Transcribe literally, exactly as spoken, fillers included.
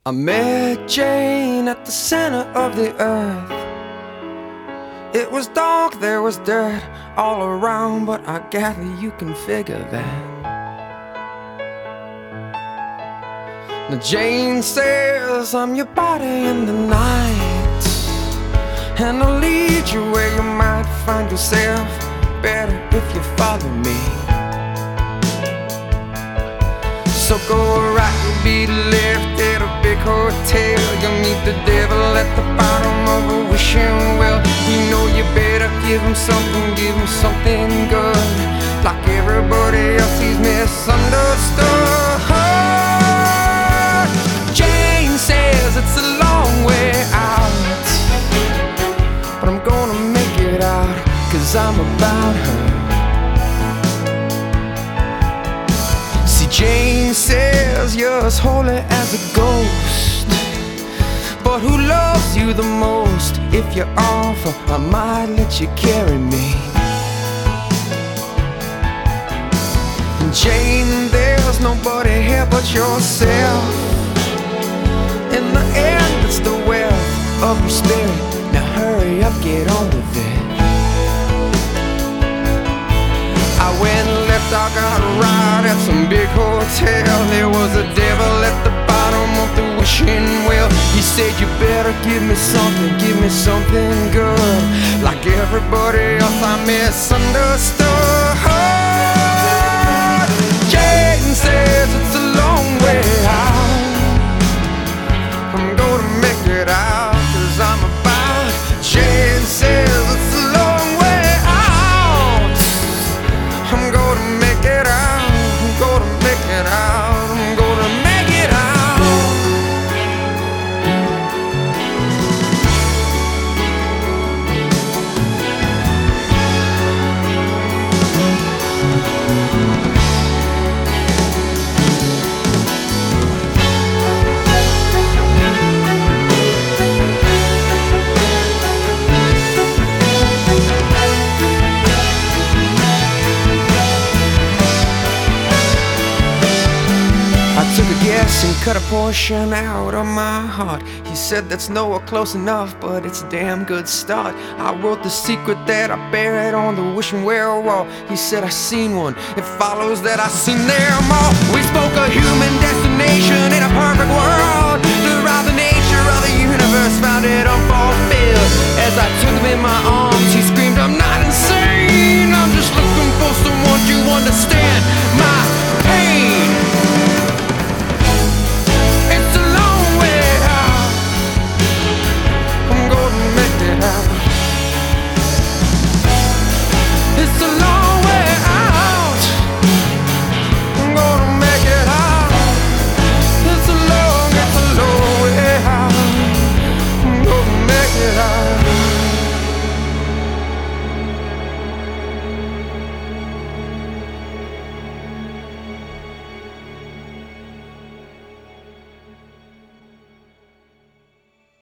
I met Jane at the center of the earth. It was dark, there was dirt all around, but I gather you can figure that. Now Jane says I'm your body in the night, and I'll lead you where you might find yourself better if you follow me. So go right, you'll be left at a big hotel. You'll meet the devil at the bottom of a wishing well. You know you better give him something, give him something good. Like everybody else, he's misunderstood. Jane says it's a long way out, but I'm gonna make it out, 'cause I'm about her. Jane says you're as holy as a ghost, but who loves you the most? If you offer, I might let you carry me. And Jane, there's nobody here but yourself. In the end, it's the wealth of your spirit. Now hurry up, get on with it. I went left, I got right at some big hotel. There was a devil at the bottom of the wishing well. He said you better give me something, give me something good. Like everybody else, I misunderstood. Jane says it's a long way out. I'm gonna make it out, 'cause I'm about. Jane says it's a long way out. I'm gonna make it out, I'm gonna make it out, I'm gonna make it out. Took a guess and cut a portion out of my heart. He said that's nowhere close enough, but it's a damn good start. I wrote the secret that I buried on the wishing well wall. He said I seen one, it follows that I seen them all. We spoke a human destination in a perfect world.